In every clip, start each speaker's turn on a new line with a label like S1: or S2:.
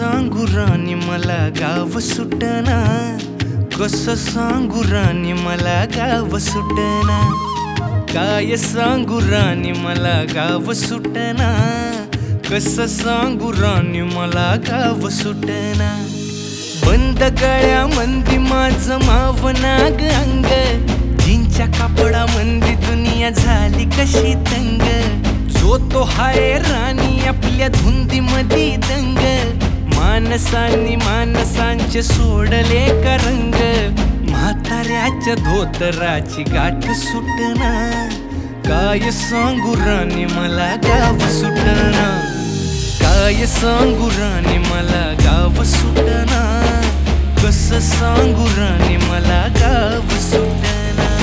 S1: सांगू राणी मला गाव सुटना, कसं सांगू राणी मला गाव सुटना, काय सांगू राणी मला गाव सुटना, कसं सांगू राणी मला गाव सुटना। बंद गळ्यामंदी माझं मावनाग अंग, जीनच्या कापडामंदी दुनिया झाली कशी तंग, जो तो हाय राणी आपल्या धुंदीमधी दंग, माणसांनी माणसांचे सोडले का रंग, म्हाताऱ्याच्या धोतराची गाठ सुटना, काय सांगू राणी मला गाव सुटना, काय सांगू राणी मला गाव सुटना, कसं सांगू राणी मला गाव सुटना।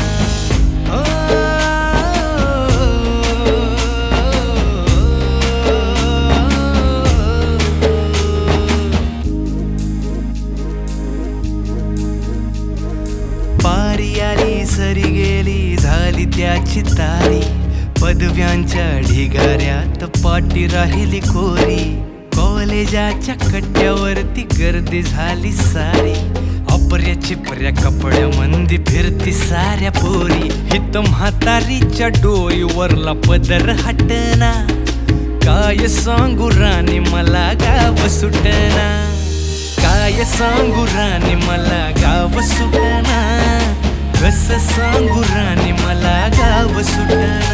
S1: पारी आली सरी गेली झाली त्याची तारी, पदव्यांच्या ढिगाऱ्यात पाठी राहिली कोरी, कॉलेजाच्या कट्ट्यावरती गर्दी झाली सारी, अपऱ्या चिपऱ्या कपड्यामंदी फिरती साऱ्या पोरी, हित म्हातारीच्या डोईवरला पदर हटना, काय सांगू राणी मला गाव सुटना, काय सांगू राणी मला गाव सुटना, कसं सांगू राणी मला गाव सुटना।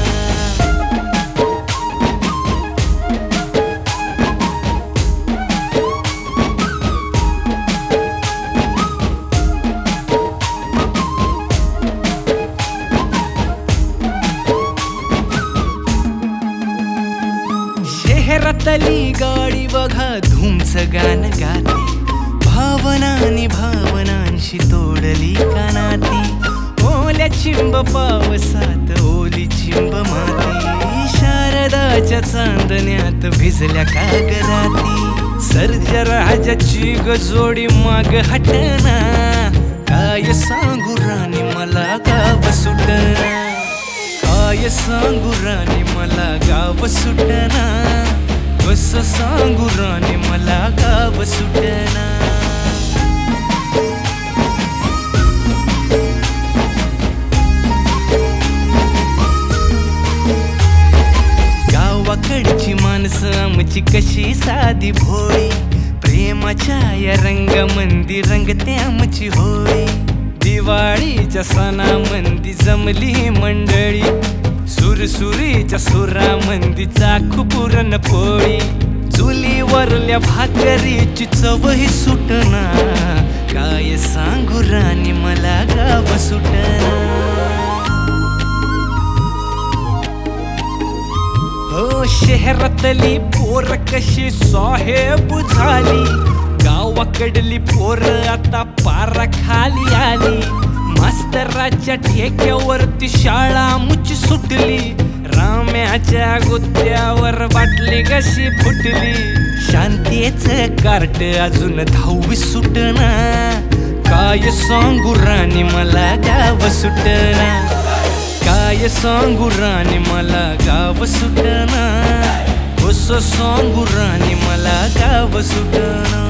S1: शहरातली गाडी बघा धूमचं गाणं गाते, भावनांनी भावनांशी तोडली कानाती, ओल्या चिंब पावसात ओली चिंब माती, शारदाच्या चांदण्यात भिजल्या कागदाती, सर्जराजाची गजोडी माग हटना, काय सांगू राणी मला गाव सुटना, काय सांगू राणी मला गाव सुटना, कसं सांगू राणी मला गाव सुटना। गावाकडची माणसं आमची कशी साधी भोळी, प्रेमाच्या या रंगामंदी रंगते आमची होळी, दिवाळीच्या सणामंदी जमली मंडळी, सुरसुरीच्या सुरामंदी चाखू पुरणपोळी, चुलीवरल्या भाकरीची चवही सुटना, काय सांगू राणी मला गाव सुटना। हो शहरातली पोर कशी साहेब झाली, गावाकडली पोर आता पारा खाली आली, मास्तराच्या ठेक्यावरती शाळा मुची सुटली, राम्याच्या गुत्त्यावर बाटली कशी फुटली, शांतीचं कार्ट अजून 10वी सुटना, काय सांगू राणी मला गाव सुटना, काय सांगू राणी मला गाव सुटना, कसं सांगू राणी मला गाव सुटना।